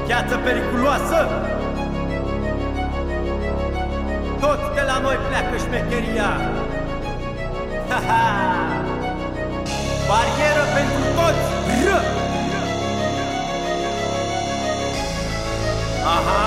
Piață periculoasă. Tot de la noi pleacă șmecheria. Ha-ha! Barieră pentru toți. Aha!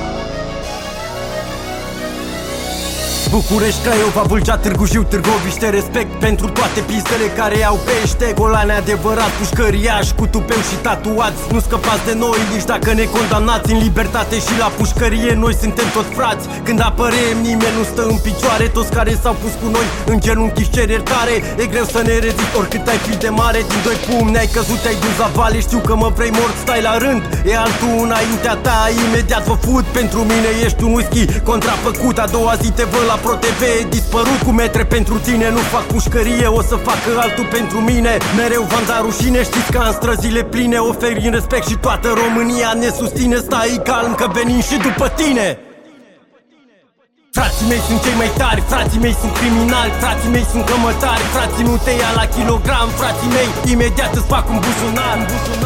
București, Craiova, Vâlcea, Târgu Jiu, Târgoviște. Respect pentru toate pistele care au pește. Golane adevărat, pușcăriași cu tupeu și tatuați. Nu scăpați de noi nici dacă ne condamnați. În libertate și la pușcărie noi suntem toți frați. Când apărem nimeni nu stă în picioare. Toți care s-au pus cu noi în genunchi își cer iertare. E greu să ne rezist oricât ai fi de mare. Din doi pumni ai căzut, te-ai dus la vale. Știu că mă vrei mort, stai la rând. E altul înaintea ta, imediat vă fut. Pentru mine ești un whisky contrafăcut. A doua zi te văd la ProTV, dispărut cu metre pentru tine. Nu fac pușcărie, o să facă altul pentru mine. Mereu v-am dat rușine, știți că am străzile pline. Oferim respect și toată România ne susține. Stai calm că venim și după tine. Frații mei sunt cei mai tari, frații mei sunt criminali, frații mei sunt cămătari, frații nu te ia la kilogram, frații mei imediat îți fac un buzunar.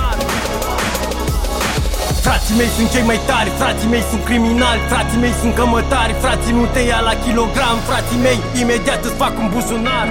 Frații mei sunt cei mai tari, frații mei sunt criminali, frații mei sunt cămătari, frații nu te ia la kilogram, frații mei imediat îți fac un buzunar.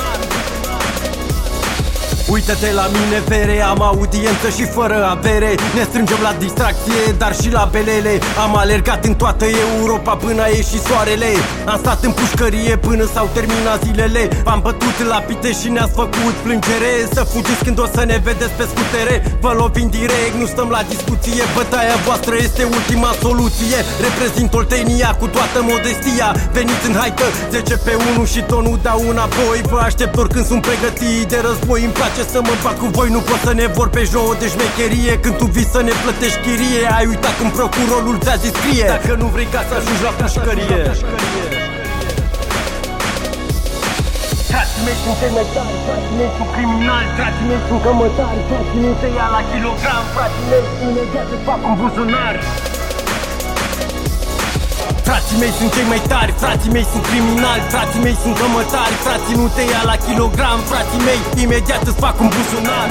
Uită-te la mine, vere, am audiență și fără avere. Ne strângem la distracție, dar și la belele. Am alergat în toată Europa până a ieșit soarele. Am stat în pușcărie până s-au terminat zilele. V-am bătut la pite și ne-ați făcut plângere. Să fugiți când o să ne vedeți pe scutere. Vă lovim direct, nu stăm la discuție. Bătaia voastră este ultima soluție. Reprezint Oltenia cu toată modestia. Veniți în haită, 10 pe 1 și tonul dau înapoi. Vă aștept oricând sunt pregătit de război. Îmi place să mă bag cu voi, nu pot să ne vorbești nouă de șmecherie. Când tu vii să ne plătești chirie, ai uitat cum procurorul ți-a zis scrie. Dacă nu vrei ca să ajungi la pușcărie. Frații mei sunt cei mai tari, frații mei sunt criminali, frații mei sunt cămătari, frații nu te ia la kilogram, frații mei imediat îți fac un buzunar. Frații mei sunt cei mai tari, frații mei sunt criminali, frații mei sunt cămătari, frații nu te ia la kilogram, frații mei imediat îți fac un buzunar.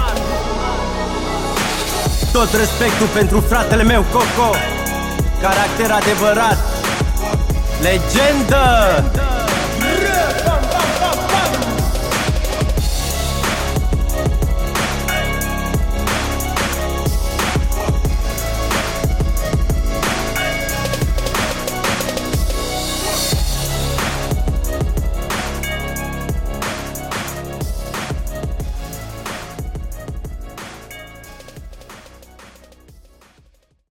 Tot respectul pentru fratele meu Coco, caracter adevărat, legendă.